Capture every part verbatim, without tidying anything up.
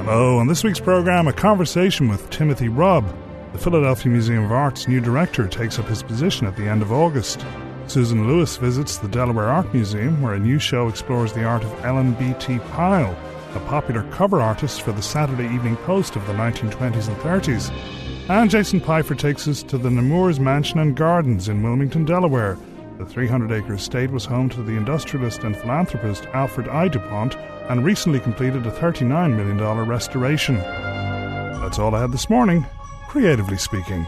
Hello, on this week's programme, a conversation with Timothy Rubb. The Philadelphia Museum of Art's new director takes up his position at the end of August. Susan Lewis visits the Delaware Art Museum, where a new show explores the art of Ellen Beatty Pyle, a popular cover artist for the Saturday Evening Post of the nineteen twenties and thirties. And Jason Pfeiffer takes us to the Nemours Mansion and Gardens in Wilmington, Delaware. The three hundred acre estate was home to the industrialist and philanthropist Alfred I. DuPont and recently completed a thirty-nine million dollars restoration. That's all I had this morning, creatively speaking.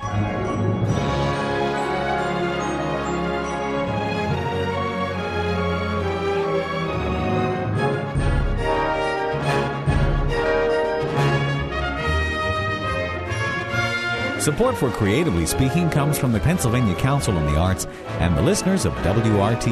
Support for Creatively Speaking comes from the Pennsylvania Council on the Arts and the listeners of W R T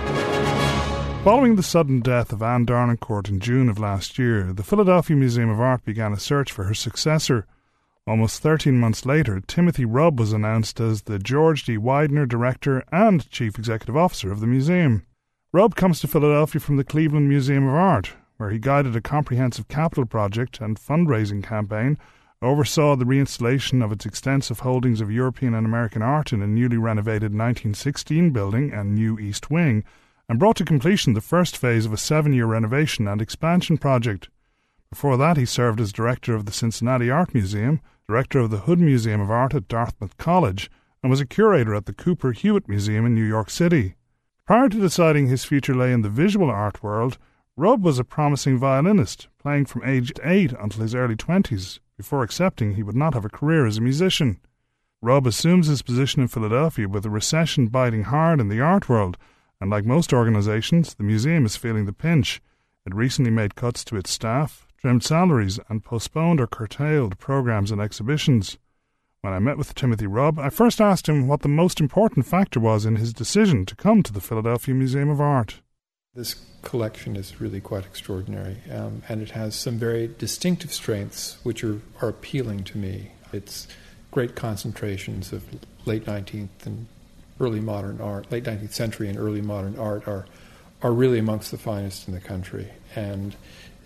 I. Following the sudden death of Anne Darnancourt in June of last year, the Philadelphia Museum of Art began a search for her successor. Almost thirteen months later, Timothy Rubb was announced as the George D. Widener Director and Chief Executive Officer of the museum. Rubb comes to Philadelphia from the Cleveland Museum of Art, where he guided a comprehensive capital project and fundraising campaign, oversaw the reinstallation of its extensive holdings of European and American art in a newly renovated nineteen sixteen building and new East Wing, and brought to completion the first phase of a seven-year renovation and expansion project. Before that, he served as director of the Cincinnati Art Museum, director of the Hood Museum of Art at Dartmouth College, and was a curator at the Cooper Hewitt Museum in New York City. Prior to deciding his future lay in the visual art world, Rubb was a promising violinist, playing from age eight until his early twenties, before accepting he would not have a career as a musician. Rubb assumes his position in Philadelphia with a recession biting hard in the art world, and like most organisations, the museum is feeling the pinch. It recently made cuts to its staff, trimmed salaries, and postponed or curtailed programmes and exhibitions. When I met with Timothy Rubb, I first asked him what the most important factor was in his decision to come to the Philadelphia Museum of Art. This collection is really quite extraordinary, um, and it has some very distinctive strengths which are, are appealing to me. It's great concentrations of late nineteenth and early modern art, late nineteenth century and early modern art are are really amongst the finest in the country. And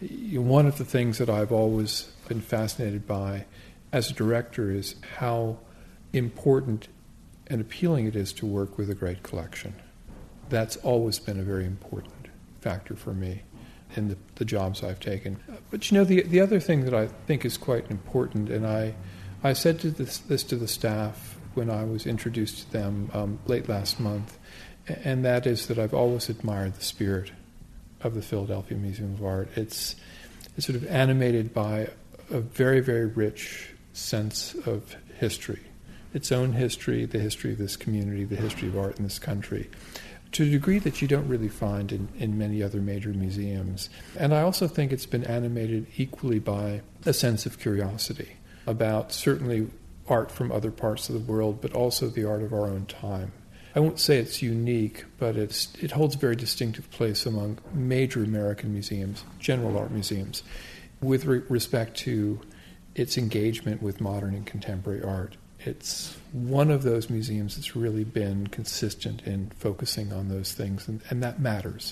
one of the things that I've always been fascinated by as a director is how important and appealing it is to work with a great collection. That's always been a very important factor for me in the, the jobs I've taken. But you know, the the other thing that I think is quite important, and I I said to this, this to the staff when I was introduced to them um, late last month, and that is that I've always admired the spirit of the Philadelphia Museum of Art. It's, it's sort of animated by a very, very rich sense of history, its own history, the history of this community, the history of art in this country, to a degree that you don't really find in, in many other major museums. And I also think it's been animated equally by a sense of curiosity about certainly art from other parts of the world, but also the art of our own time. I won't say it's unique, but it's it holds a very distinctive place among major American museums, general art museums, with re- respect to its engagement with modern and contemporary art. It's one of those museums that's really been consistent in focusing on those things, and, and that matters.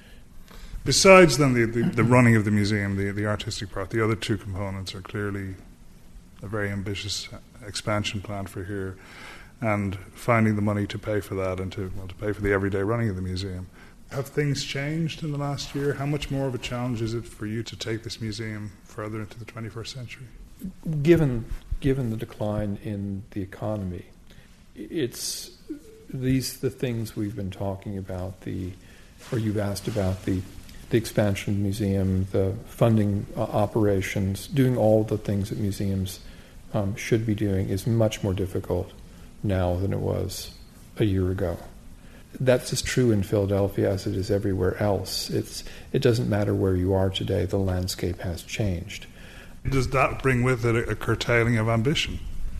Besides then the, the, the running of the museum, the, the artistic part, the other two components are clearly a very ambitious expansion plan for here, and finding the money to pay for that and to, well, to pay for the everyday running of the museum. Have things changed in the last year? How much more of a challenge is it for you to take this museum further into the twenty-first century? Given given the decline in the economy, it's these the things we've been talking about, the or you've asked about, the the expansion of the museum, the funding uh, operations, doing all the things that museums um, should be doing is much more difficult now than it was a year ago. That's as true in Philadelphia as it is everywhere else. It's it doesn't matter where you are today, the landscape has changed. Does that bring with it a, a curtailing of ambition?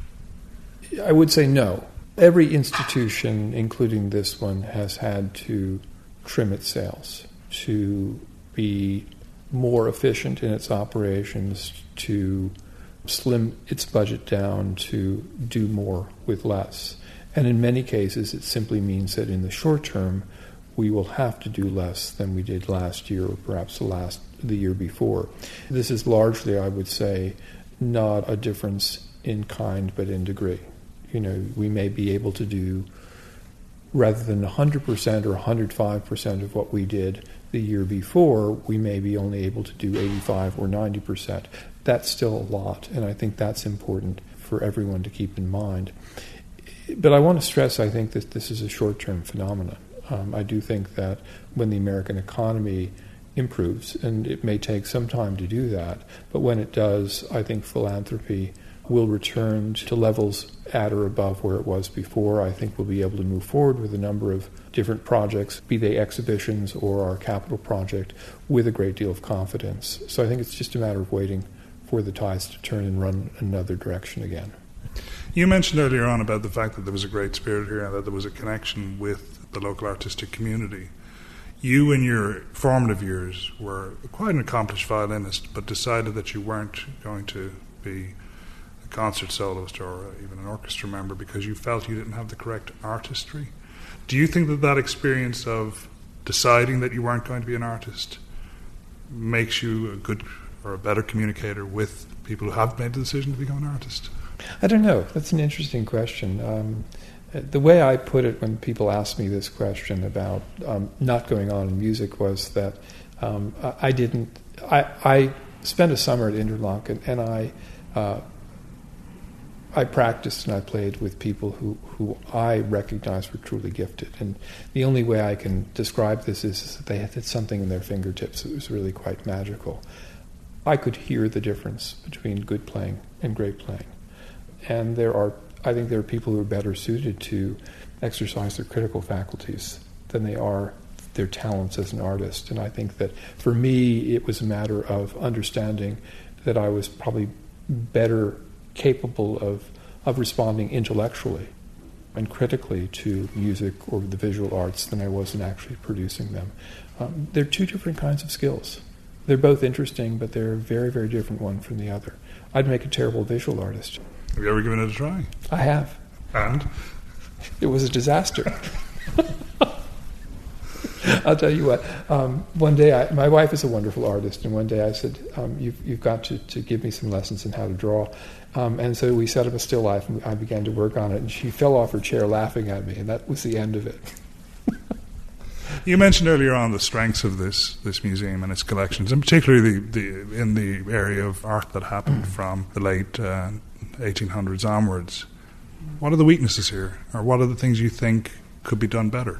I would say no. Every institution, including this one, has had to trim its sails, to be more efficient in its operations, to slim its budget down, to do more with less. And in many cases, it simply means that in the short term, we will have to do less than we did last year or perhaps the last the year before. This is largely, I would say, not a difference in kind but in degree. You know, we may be able to do, rather than one hundred percent or one hundred five percent of what we did the year before, we may be only able to do eighty-five or ninety percent. That's still a lot, and I think that's important for everyone to keep in mind. But I want to stress, I think, that this is a short-term phenomenon. Um, I do think that when the American economy improves, and it may take some time to do that, but when it does, I think philanthropy will return to levels at or above where it was before. I think we'll be able to move forward with a number of different projects, be they exhibitions or our capital project, with a great deal of confidence. So I think it's just a matter of waiting for the tides to turn and run another direction again. You mentioned earlier on about the fact that there was a great spirit here and that there was a connection with the local artistic community. You, in your formative years, were quite an accomplished violinist, but decided that you weren't going to be a concert soloist or even an orchestra member because you felt you didn't have the correct artistry. Do you think that that experience of deciding that you weren't going to be an artist makes you a good or a better communicator with people who have made the decision to become an artist? I don't know. That's an interesting question. Um, the way I put it when people ask me this question about um, not going on in music was that um, I, I didn't. I, I spent a summer at Interlochen, and I uh, I practiced and I played with people who, who I recognized were truly gifted. And the only way I can describe this is that they had something in their fingertips that was really quite magical. I could hear the difference between good playing and great playing. And there are, I think there are people who are better suited to exercise their critical faculties than they are their talents as an artist. And I think that for me, it was a matter of understanding that I was probably better capable of, of responding intellectually and critically to music or the visual arts than I was in actually producing them. Um, they're two different kinds of skills. They're both interesting, but they're very, very different one from the other. I'd make a terrible visual artist. Have you ever given it a try? I have. And? It was a disaster. I'll tell you what. Um, one day, I, my wife is a wonderful artist, and one day I said, um, you've, you've got to, to give me some lessons in how to draw. Um, and so we set up a still life, and I began to work on it, and she fell off her chair laughing at me, and that was the end of it. You mentioned earlier on the strengths of this this museum and its collections, and particularly the, the in the area of art that happened from the late uh, eighteen hundreds onwards. What are the weaknesses here, or what are the things you think could be done better?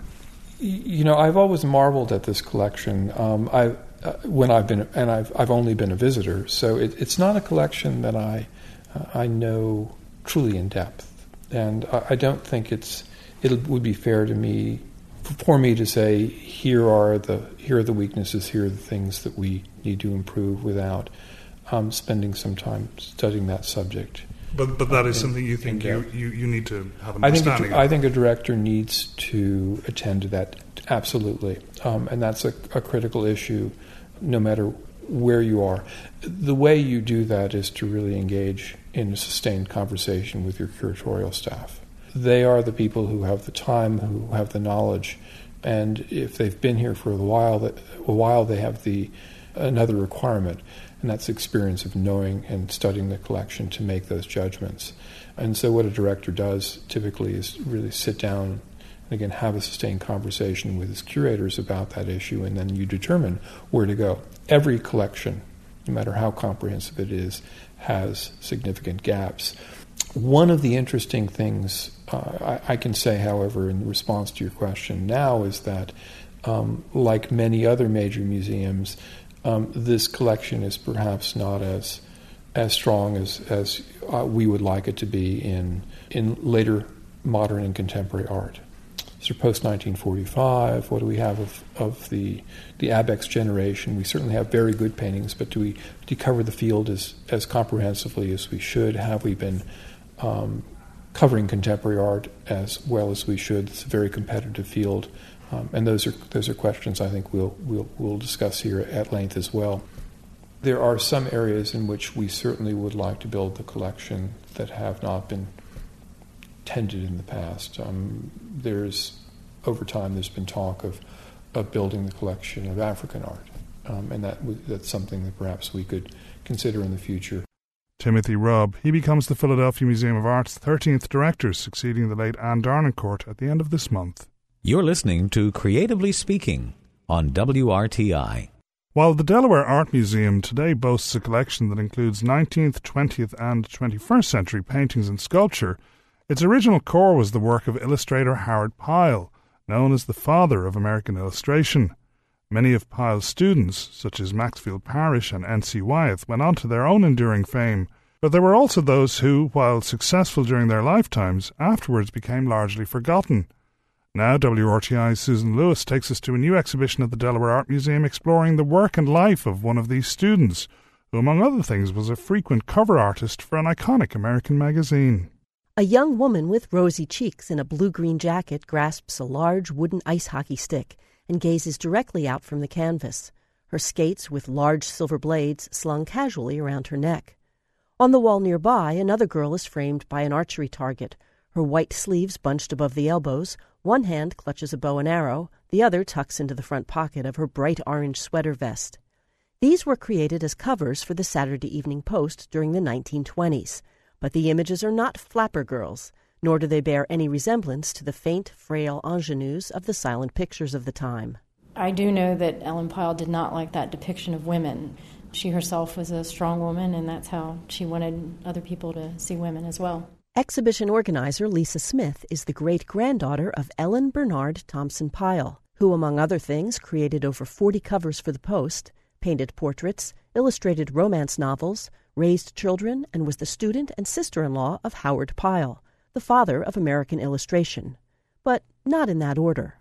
You know, I've always marveled at this collection. Um, I uh, when I've been, and I've I've only been a visitor, so it, it's not a collection that I uh, I know truly in depth, and I, I don't think it's it would be fair to me. For me to say, here are the here are the weaknesses, here are the things that we need to improve, without um, spending some time studying that subject. But but that is in, something you think you, you, you need to have an I think understanding a, of. I think a director needs to attend to that, absolutely. Um, and that's a, a critical issue, no matter where you are. The way you do that is to really engage in a sustained conversation with your curatorial staff. They are the people who have the time, who have the knowledge, and if they've been here for a while, that a while they have the another requirement, and that's the experience of knowing and studying the collection to make those judgments. And so what a director does typically is really sit down and, again, have a sustained conversation with his curators about that issue, and then you determine where to go. Every collection, no matter how comprehensive it is, has significant gaps. One of the interesting things uh, I, I can say, however, in response to your question now, is that, um, like many other major museums, um, this collection is perhaps not as as strong as as uh, we would like it to be in in later modern and contemporary art. So post nineteen forty-five, what do we have of, of the the Abex generation? We certainly have very good paintings, but do we, do we cover the field as, as comprehensively as we should? Have we been um, covering contemporary art as well as we should? It's a very competitive field, um, and those are those are questions I think we'll we'll we'll discuss here at length as well. There are some areas in which we certainly would like to build the collection that have not been tended in the past. Um, there's over time there's been talk of, of building the collection of African art, um, and that w- that's something that perhaps we could consider in the future. Timothy Rubb. He becomes the Philadelphia Museum of Art's thirteenth director, succeeding the late Anne Darnancourt at the end of this month. You're listening to Creatively Speaking on W R T I. While the Delaware Art Museum today boasts a collection that includes nineteenth, twentieth and twenty-first century paintings and sculpture, its original core was the work of illustrator Howard Pyle, known as the father of American illustration. Many of Pyle's students, such as Maxfield Parrish and N C Wyeth, went on to their own enduring fame, but there were also those who, while successful during their lifetimes, afterwards became largely forgotten. Now W R T I's Susan Lewis takes us to a new exhibition at the Delaware Art Museum exploring the work and life of one of these students, who among other things was a frequent cover artist for an iconic American magazine. A young woman with rosy cheeks in a blue-green jacket grasps a large wooden ice hockey stick and gazes directly out from the canvas, her skates with large silver blades slung casually around her neck. On the wall nearby, another girl is framed by an archery target, her white sleeves bunched above the elbows. One hand clutches a bow and arrow, the other tucks into the front pocket of her bright orange sweater vest. These were created as covers for the Saturday Evening Post during the nineteen twenties, but the images are not flapper girls, nor do they bear any resemblance to the faint, frail ingenues of the silent pictures of the time. I do know that Ellen Pyle did not like that depiction of women. She herself was a strong woman, and that's how she wanted other people to see women as well. Exhibition organizer Lisa Smith is the great-granddaughter of Ellen Bernard Thompson Pyle, who, among other things, created over forty covers for the Post, painted portraits, illustrated romance novels, raised children, and was the student and sister-in-law of Howard Pyle, the father of American illustration. But not in that order.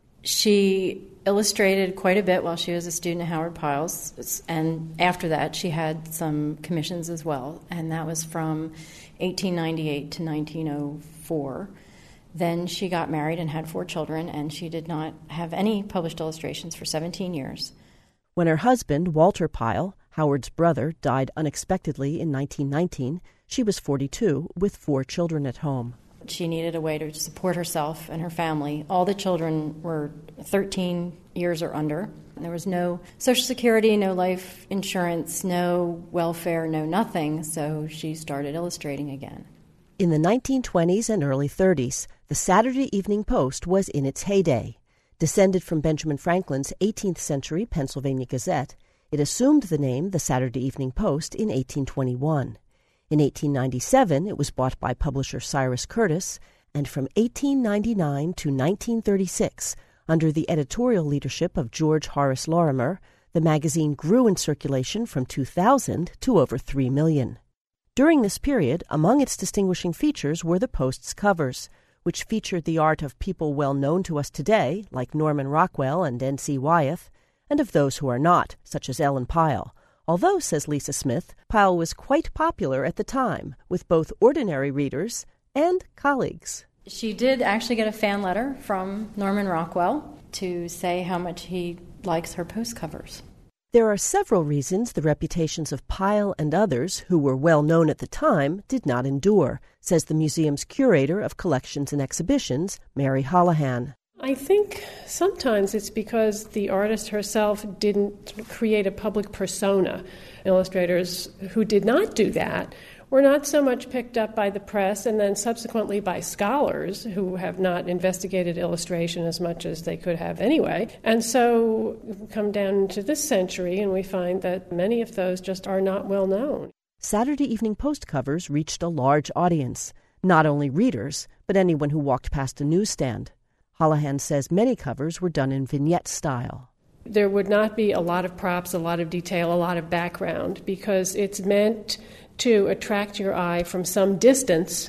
She illustrated quite a bit while she was a student at Howard Pyle's, and after that she had some commissions as well, and that was from eighteen ninety-eight to nineteen oh four. Then she got married and had four children, and she did not have any published illustrations for seventeen years. When her husband, Walter Pyle, Howard's brother, died unexpectedly in nineteen nineteen, she was forty-two, with four children at home. She needed a way to support herself and her family. All the children were thirteen years or under. There was no Social Security, no life insurance, no welfare, no nothing, so she started illustrating again. In the nineteen twenties and early thirties, the Saturday Evening Post was in its heyday. Descended from Benjamin Franklin's eighteenth century Pennsylvania Gazette, it assumed the name the Saturday Evening Post in eighteen twenty-one. In eighteen ninety-seven, it was bought by publisher Cyrus Curtis, and from eighteen ninety-nine to nineteen thirty-six, under the editorial leadership of George Horace Lorimer, the magazine grew in circulation from two thousand to over three million. During this period, among its distinguishing features were the Post's covers, which featured the art of people well known to us today, like Norman Rockwell and N C Wyeth, and of those who are not, such as Ellen Pyle. Although, says Lisa Smith, Pyle was quite popular at the time, with both ordinary readers and colleagues. She did actually get a fan letter from Norman Rockwell to say how much he likes her Post covers. There are several reasons the reputations of Pyle and others, who were well known at the time, did not endure, says the museum's curator of collections and exhibitions, Mary Holohan. I think sometimes it's because the artist herself didn't create a public persona. Illustrators who did not do that were not so much picked up by the press and then subsequently by scholars who have not investigated illustration as much as they could have anyway. And so we come down to this century and we find that many of those just are not well known. Saturday Evening Post covers reached a large audience, not only readers, but anyone who walked past a newsstand. Holohan says many covers were done in vignette style. There would not be a lot of props, a lot of detail, a lot of background, because it's meant to attract your eye from some distance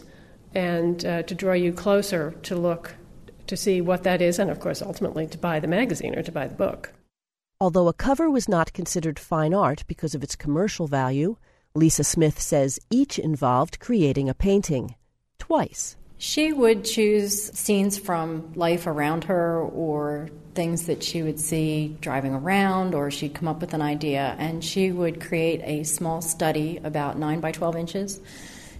and uh, to draw you closer to look, to see what that is, and of course ultimately to buy the magazine or to buy the book. Although a cover was not considered fine art because of its commercial value, Lisa Smith says each involved creating a painting, twice. She would choose scenes from life around her or things that she would see driving around, or she'd come up with an idea, and she would create a small study about nine by twelve inches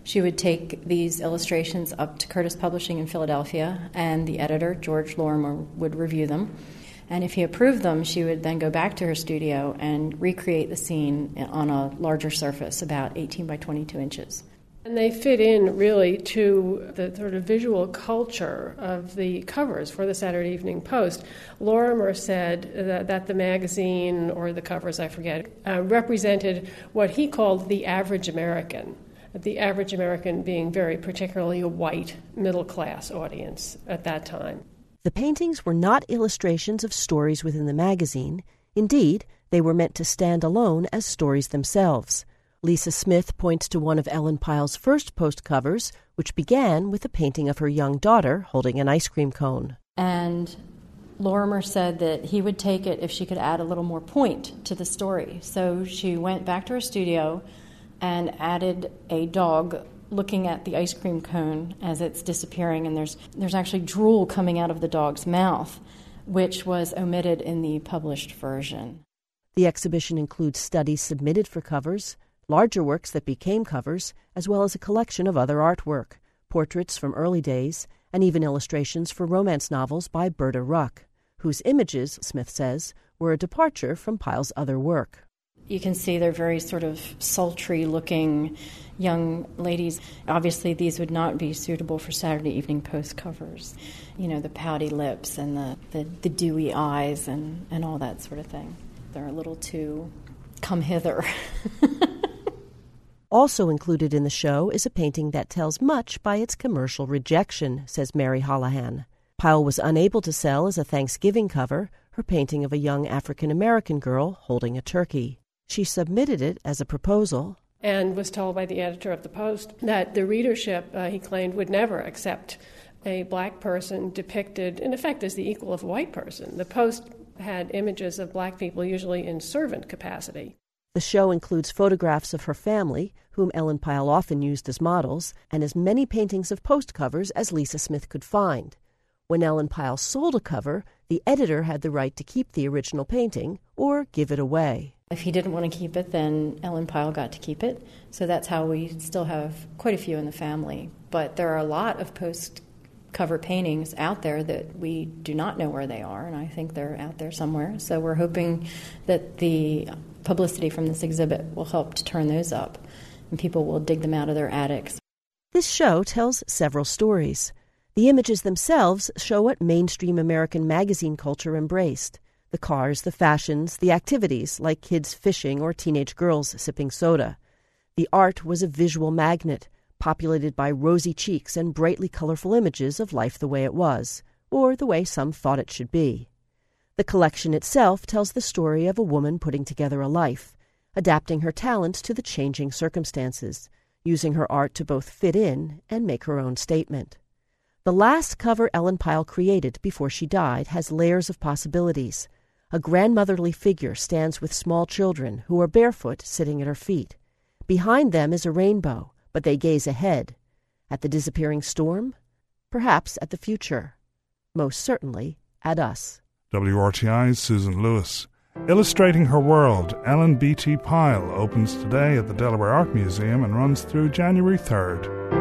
She would take these illustrations up to Curtis Publishing in Philadelphia, and the editor, George Lorimer, would review them. And if he approved them, she would then go back to her studio and recreate the scene on a larger surface, about eighteen by twenty-two inches. And they fit in really to the sort of visual culture of the covers for the Saturday Evening Post. Lorimer said that, that the magazine, or the covers, I forget, uh, represented what he called the average American. The average American being very particularly a white middle-class audience at that time. The paintings were not illustrations of stories within the magazine. Indeed, they were meant to stand alone as stories themselves. Lisa Smith points to one of Ellen Pyle's first Post covers, which began with a painting of her young daughter holding an ice cream cone. And Lorimer said that he would take it if she could add a little more point to the story. So she went back to her studio and added a dog looking at the ice cream cone as it's disappearing, and there's there's actually drool coming out of the dog's mouth, which was omitted in the published version. The exhibition includes studies submitted for covers, larger works that became covers, as well as a collection of other artwork, portraits from early days, and even illustrations for romance novels by Berta Ruck, whose images, Smith says, were a departure from Pyle's other work. You can see they're very sort of sultry-looking young ladies. Obviously, these would not be suitable for Saturday Evening Post covers. You know, the pouty lips and the, the, the dewy eyes and, and all that sort of thing. They're a little too come hither. Also included in the show is a painting that tells much by its commercial rejection, says Mary Holohan. Pyle was unable to sell as a Thanksgiving cover her painting of a young African-American girl holding a turkey. She submitted it as a proposal and was told by the editor of the Post that the readership, uh, he claimed, would never accept a black person depicted, in effect, as the equal of a white person. The Post had images of black people usually in servant capacity. The show includes photographs of her family, whom Ellen Pyle often used as models, and as many paintings of Post covers as Lisa Smith could find. When Ellen Pyle sold a cover, the editor had the right to keep the original painting or give it away. If he didn't want to keep it, then Ellen Pyle got to keep it. So that's how we still have quite a few in the family. But there are a lot of Post cover paintings out there that we do not know where they are, and I think they're out there somewhere. So we're hoping that the publicity from this exhibit will help to turn those up, and people will dig them out of their attics. This show tells several stories. The images themselves show what mainstream American magazine culture embraced. The cars, the fashions, the activities, like kids fishing or teenage girls sipping soda. The art was a visual magnet, populated by rosy cheeks and brightly colorful images of life the way it was, or the way some thought it should be. The collection itself tells the story of a woman putting together a life, adapting her talents to the changing circumstances, using her art to both fit in and make her own statement. The last cover Ellen Pyle created before she died has layers of possibilities. A grandmotherly figure stands with small children who are barefoot sitting at her feet. Behind them is a rainbow, but they gaze ahead. At the disappearing storm? Perhaps at the future. Most certainly at us. W R T I's Susan Lewis. Illustrating Her World, Ellen B T Pyle opens today at the Delaware Art Museum and runs through January third.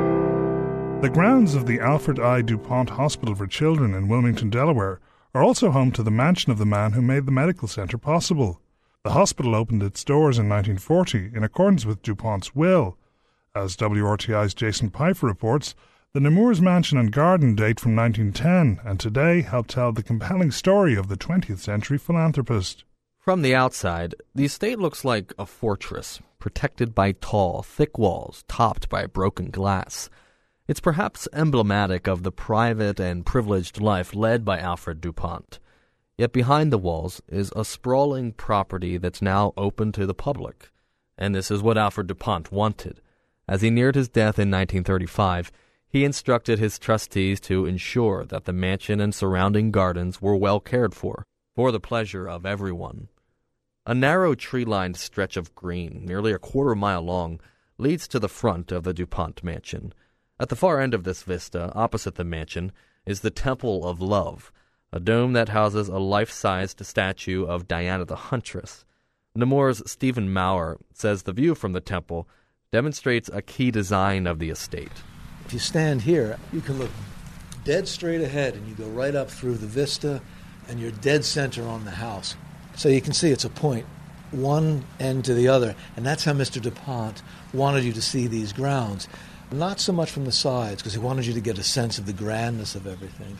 The grounds of the Alfred I. DuPont Hospital for Children in Wilmington, Delaware, are also home to the mansion of the man who made the medical center possible. The hospital opened its doors in nineteen forty in accordance with DuPont's will. As W R T I's Jason Pfeiffer reports, the Nemours Mansion and Garden date from nineteen ten and today help tell the compelling story of the twentieth century philanthropist. From the outside, the estate looks like a fortress, protected by tall, thick walls topped by broken glass. It's perhaps emblematic of the private and privileged life led by Alfred DuPont. Yet behind the walls is a sprawling property that's now open to the public. And this is what Alfred DuPont wanted. As he neared his death in nineteen thirty-five, he instructed his trustees to ensure that the mansion and surrounding gardens were well cared for, for the pleasure of everyone. A narrow tree-lined stretch of green, nearly a quarter mile long, leads to the front of the DuPont mansion. At the far end of this vista, opposite the mansion, is the Temple of Love, a dome that houses a life-sized statue of Diana the Huntress. Nemours' Stephen Maurer says the view from the temple demonstrates a key design of the estate. If you stand here, you can look dead straight ahead and you go right up through the vista and you're dead center on the house. So you can see it's a point, one end to the other, and that's how Mister DuPont wanted you to see these grounds. Not so much from the sides, because he wanted you to get a sense of the grandness of everything.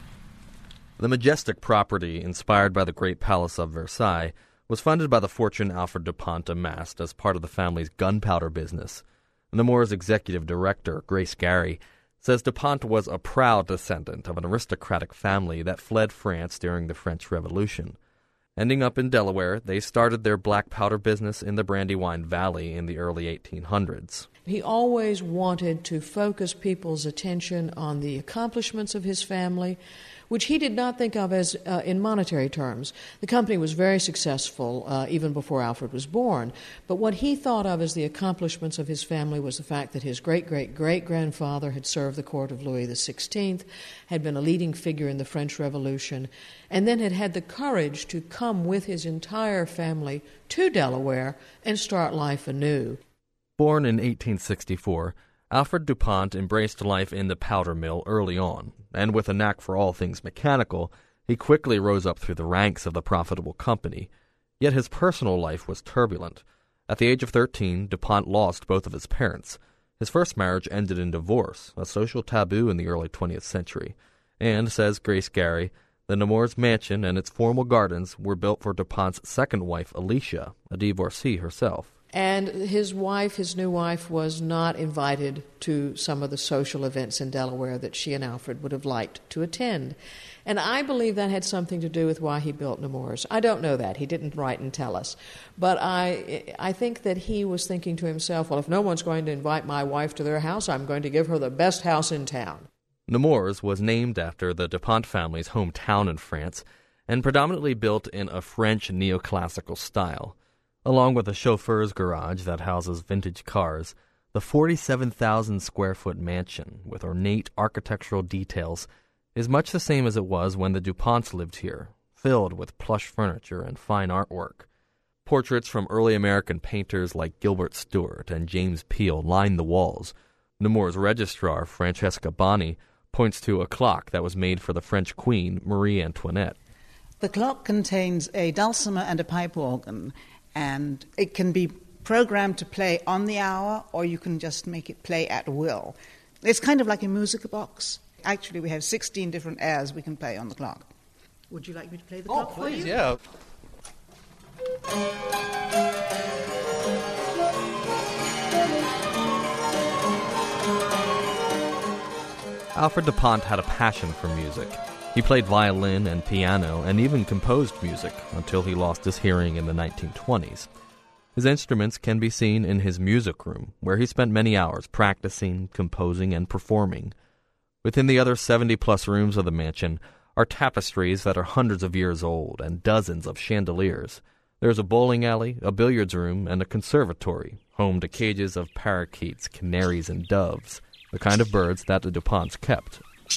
The majestic property, inspired by the Great Palace of Versailles, was funded by the fortune Alfred DuPont amassed as part of the family's gunpowder business. Nemours' executive director, Grace Gary, says DuPont was a proud descendant of an aristocratic family that fled France during the French Revolution. Ending up in Delaware, they started their black powder business in the Brandywine Valley in the early eighteen hundreds. He always wanted to focus people's attention on the accomplishments of his family, which he did not think of as uh, in monetary terms. The company was very successful uh, even before Alfred was born, but what he thought of as the accomplishments of his family was the fact that his great-great-great-grandfather had served the court of Louis the sixteenth, had been a leading figure in the French Revolution, and then had had the courage to come with his entire family to Delaware and start life anew. Born in eighteen sixty-four, Alfred DuPont embraced life in the powder mill early on, and with a knack for all things mechanical, he quickly rose up through the ranks of the profitable company. Yet his personal life was turbulent. At the age of thirteen, DuPont lost both of his parents. His first marriage ended in divorce, a social taboo in the early twentieth century. And, says Grace Gary, the Nemours mansion and its formal gardens were built for DuPont's second wife, Alicia, a divorcee herself. And his wife, his new wife, was not invited to some of the social events in Delaware that she and Alfred would have liked to attend. And I believe that had something to do with why he built Nemours. I don't know that. He didn't write and tell us. But I, I think that he was thinking to himself, well, if no one's going to invite my wife to their house, I'm going to give her the best house in town. Nemours was named after the DuPont family's hometown in France and predominantly built in a French neoclassical style. Along with a chauffeur's garage that houses vintage cars, the forty-seven thousand square foot mansion with ornate architectural details is much the same as it was when the DuPonts lived here, filled with plush furniture and fine artwork. Portraits from early American painters like Gilbert Stuart and James Peale line the walls. Nemours' registrar, Francesca Boni, points to a clock that was made for the French Queen, Marie Antoinette. The clock contains a dulcimer and a pipe organ, and it can be programmed to play on the hour, or you can just make it play at will. It's kind of like a music box. Actually, we have sixteen different airs we can play on the clock. Would you like me to play the oh, clock please, for you? Yeah. Alfred DuPont had a passion for music. He played violin and piano and even composed music until he lost his hearing in the nineteen twenties. His instruments can be seen in his music room, where he spent many hours practicing, composing, and performing. Within the other seventy-plus rooms of the mansion are tapestries that are hundreds of years old and dozens of chandeliers. There's a bowling alley, a billiards room, and a conservatory, home to cages of parakeets, canaries, and doves, the kind of birds that the DuPonts kept.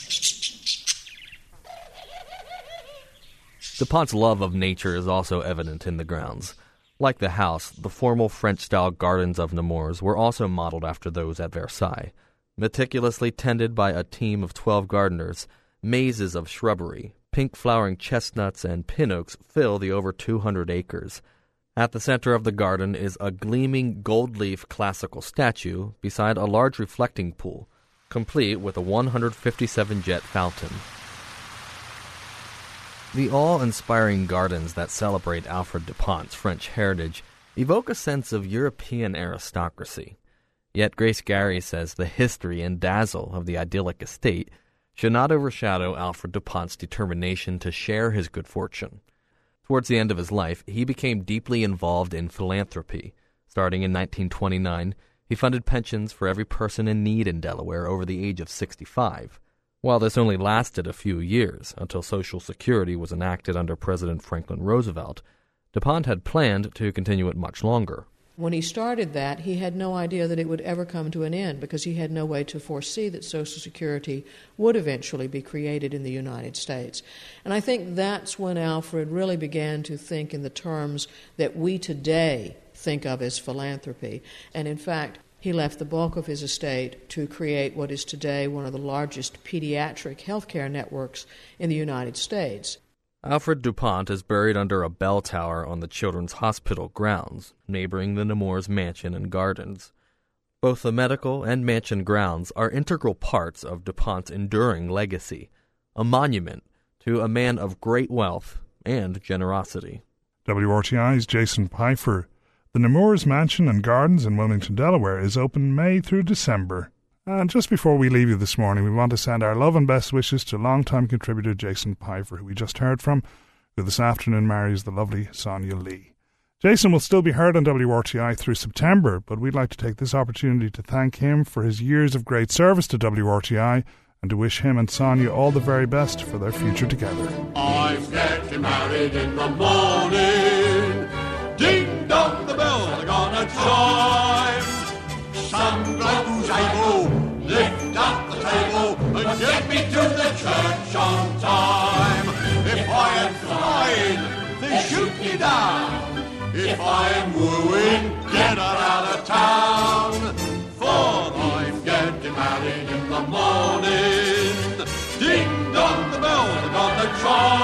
DuPont's love of nature is also evident in the grounds. Like the house, the formal French-style gardens of Nemours were also modeled after those at Versailles. Meticulously tended by a team of twelve gardeners, mazes of shrubbery, pink-flowering chestnuts, and pin oaks fill the over two hundred acres. At the center of the garden is a gleaming gold-leaf classical statue beside a large reflecting pool, complete with a one hundred fifty-seven jet fountain. The awe-inspiring gardens that celebrate Alfred DuPont's French heritage evoke a sense of European aristocracy. Yet Grace Gary says the history and dazzle of the idyllic estate should not overshadow Alfred DuPont's determination to share his good fortune. Towards the end of his life, he became deeply involved in philanthropy. Starting in nineteen twenty-nine, he funded pensions for every person in need in Delaware over the age of sixty-five. While this only lasted a few years, until Social Security was enacted under President Franklin Roosevelt, DuPont had planned to continue it much longer. When he started that, he had no idea that it would ever come to an end because he had no way to foresee that Social Security would eventually be created in the United States. And I think that's when Alfred really began to think in the terms that we today think of as philanthropy. And in fact, He left the bulk of his estate to create what is today one of the largest pediatric healthcare networks in the United States. Alfred DuPont is buried under a bell tower on the Children's Hospital grounds, neighboring the Nemours mansion and gardens. Both the medical and mansion grounds are integral parts of DuPont's enduring legacy, a monument to a man of great wealth and generosity. W R T I's Jason Pfeiffer. The Nemours Mansion and Gardens in Wilmington, Delaware is open May through December. And just before we leave you this morning, we want to send our love and best wishes to longtime contributor Jason Pfeiffer, who we just heard from, who this afternoon marries the lovely Sonia Lee. Jason will still be heard on W R T I through September, but we'd like to take this opportunity to thank him for his years of great service to W R T I and to wish him and Sonia all the very best for their future together. I'm getting married in the morning. Ding dong, the bells are gonna chime. Some bloke who's able, lift up the table and get me to the church on time. If I am flying, then shoot me down. If I am wooing, get her out of town. For I'm getting married in the morning. Ding dong, the bells are gonna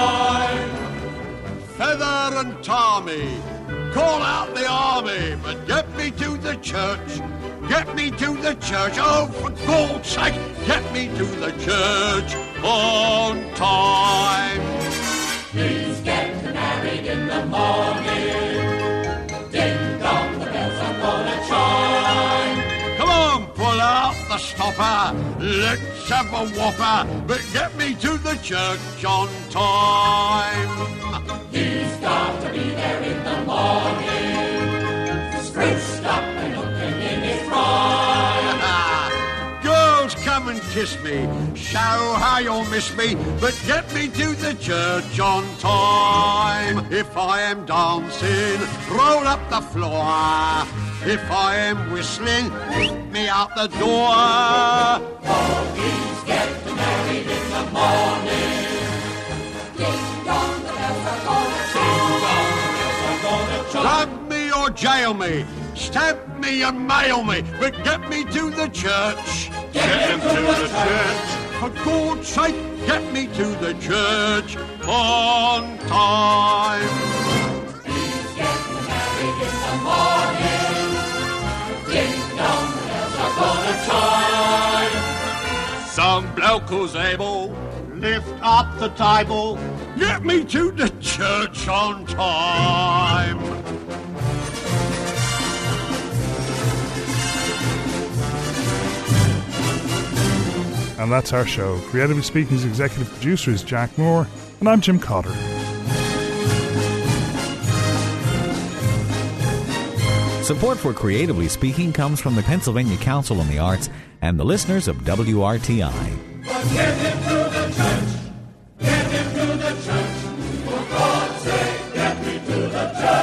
chime. Feather and Tommy, call out the army, but get me to the church. Get me to the church. Oh, for God's sake, get me to the church on time. He's getting married in the morning. Ding dong, the bells are gonna chime. Come on, pull out the stopper. Let's have a whopper, but get me to the church on time. He's got to be there in the morning. Spruced up and looking in his prime. Girls, come and kiss me. Show how you'll miss me, but get me to the church on time. If I am dancing, roll up the floor. If I am whistling, whip me out the door. Oh, he's getting married in the morning. Ding dong, the bells are gonna chime. Ding dong, the bells are gonna chime. Club me or jail me, stamp me and mail me, but get me to the church. Get, get him to, to the, the church. church. For God's sake, get me to the church on time. He's getting married in the morning. Ding dong, the bells are gonna chime. Some bloke who's able, lift up the table, get me to the church on time. And that's our show. Creatively Speaking's executive producer is Jack Moore, and I'm Jim Cotter. Support for Creatively Speaking comes from the Pennsylvania Council on the Arts and the listeners of W R T I. But get him to the church, get him to the church, for God's sake, get me to the church.